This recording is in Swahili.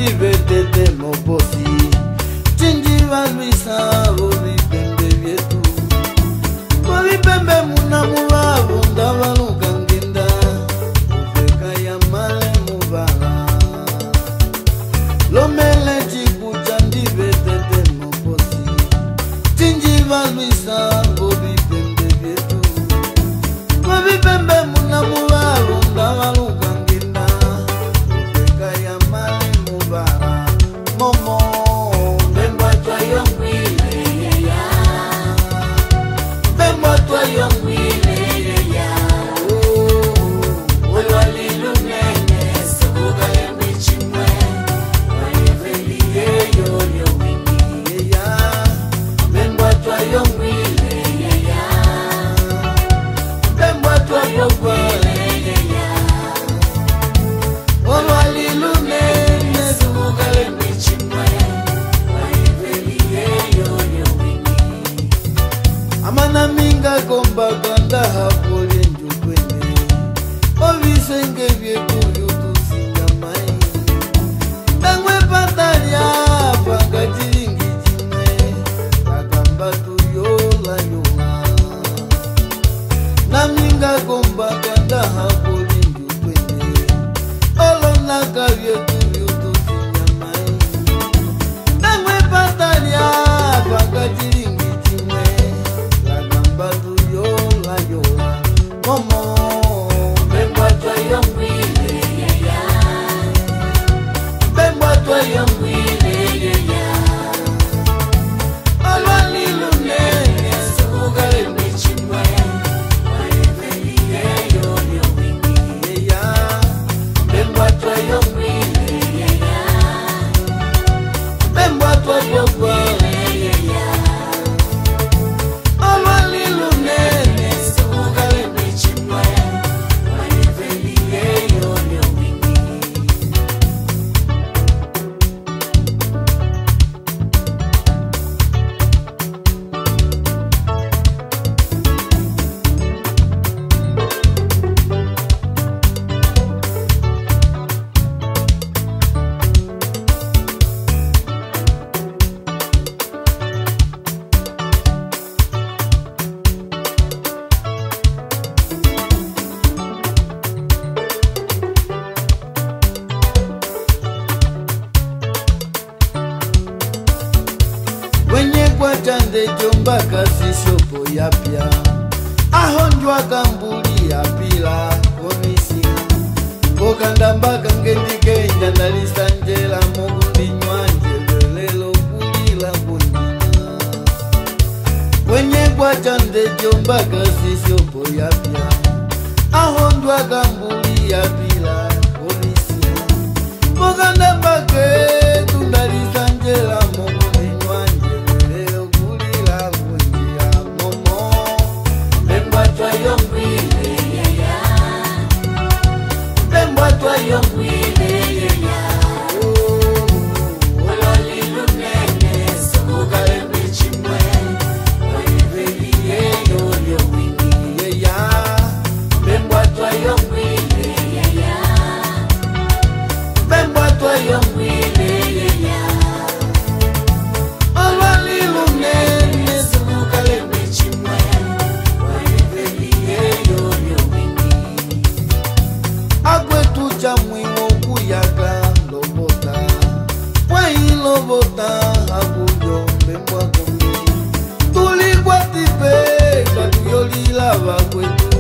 ndivetete moposi Chinjiva luisa vipembe vyetu Vipembe muna muvavu ndavaluka ngenda Uveka ya male muvala Lomele chikucha ndivetete moposi Chinjiva luisa vipembe vyetu Vipembe muna muvavu ndavaluka ngenda Uveka ya male muvala Momo Bemba twayo mwile ya Bemba twayo mwile ya Olwali lunene Sobuga embichimwe Waiveli yeyo yo wingi ya Bemba twayo mwile ya Bemba twayo mwile ya Olwali lunene Sobuga embichimwe Amana minga komba ganda hapole njukwene Ovisenge vyetu yutu singamai Tangwe patalia panga jiringi jime Kagamba tuyola yola Na minga komba ganda hapole njukwene Olonaka vyetu yutu singamai Tangwe patalia panga jiringi Momo Bemba twayo mwile ya Bemba twayo mwile ya Olwali lunene Sobuga embichimwe Waiveli yeyo yo wingi ya Bemba twayo mwile ya Bemba twayo mwile ya Olwali lunene Sobuga Wenye kwa chande jomba kasi shopo yapya Ahonjwa kambuli ya pila komisi Kokandamba kangendike njandalisa njela Mogundi nyanje lelo kulila kundina Wenye kwa chande jomba kasi shopo yapya Ahonjwa kambuli ya pila komisi Kokandamba kundalisa njela Mogundi Twayo mwile ya Bemba twayo mwile ya Olwali lunene Sobuga embichimwe Waiveli yeyo yo wingi ya Bemba twayo mwile ya Bemba twayo mwile ya Olwali lunene Sobuga embichimwe Tucha mwimo kuyaga lobota Wai lobota Abuyo mbembwa kumi Tuli kwa tipe Katuyoli lava kwetu